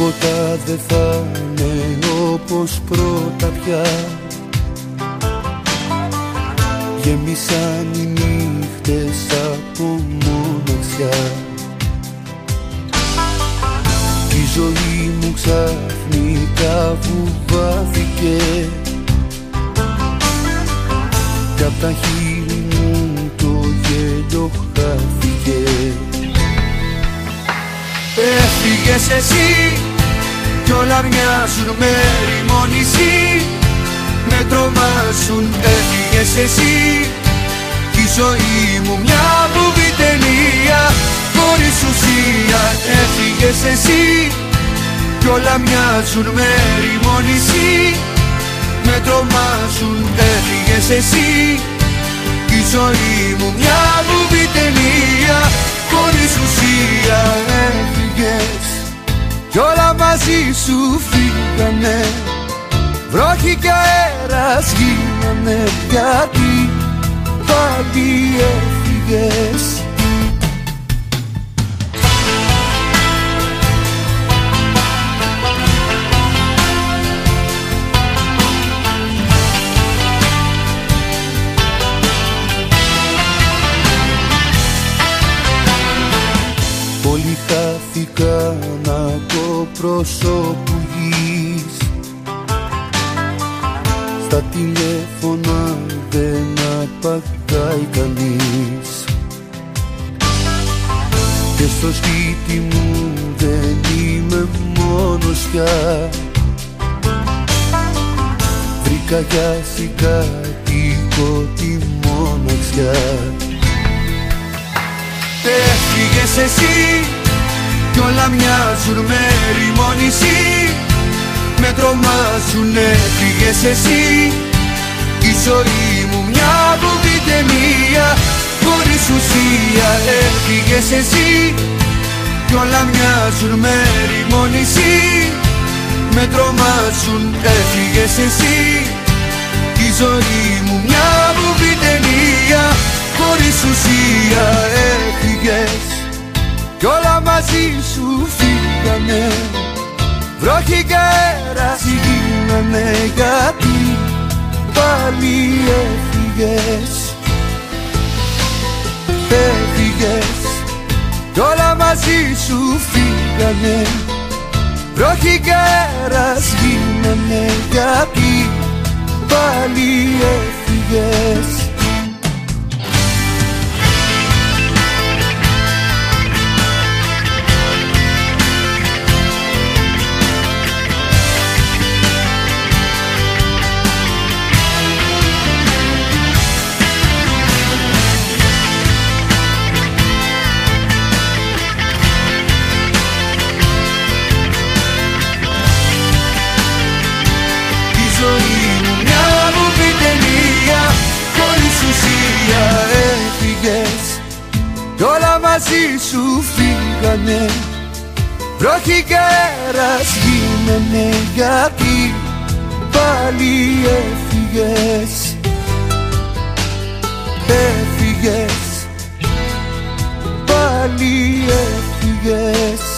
Τίποτα δεν θα είναι όπως πρώτα πια. Γέμισαν οι νύχτες από μοναξιά. Η ζωή μου ξαφνικά βουβάθηκε κι απ' τα χείλη μου το γέλιο χάθηκε. Έφυγες εσύ κι όλα μοιάζουν με ρημόνηση. Με τρομάζουν, έφυγες εσύ κι η ζωή μου μια βουβή ταινία χωρίς ουσία. Έφυγες εσύ κι όλα μοιάζουν με ρημόνηση. Με τρομάζουν, έφυγες εσύ κι η ζωή μου μια βουβή ταινία χωρίς ουσία. Έφυγες κι όλα μαζί σου φύγανε. Βρόχοι κι αέρας γίνανε, γιατί πάλι έφυγες. Όλοι χάθηκαν από πρόσωπου γης. Στα τηλέφωνα δεν απαντάει κανείς και στο σπίτι μου δεν είμαι μόνος πια. Βρήκα για συγκάτοικο τη μοναξιά. Έφυγες εσύ κι όλα μοιάζουν με ρημόνηση. Με τρομάζουν, έφυγες εσύ η ζωή μου μια βουβή ταινία χωρίς ουσία. Έφυγες εσύ κι όλα μοιάζουν με ρημόνηση. Με τρομάζουν, έφυγες εσύ η ζωή μου μια βουβή ταινία χωρίς ουσία. Έφυγες κι όλα μαζί σου φύγανε. Βρόχοι κι αέρας γίνανε, γιατί πάλι έφυγες. Έφυγες κι όλα μαζί σου φύγανε. Βρόχοι κι αέρας γίνανε, γιατί πάλι έφυγες. Κι όλα μαζί σου φύγανε. Βρόχοι κι αέρας γίνανε, γιατί πάλι έφυγες. Έφυγες, πάλι έφυγες.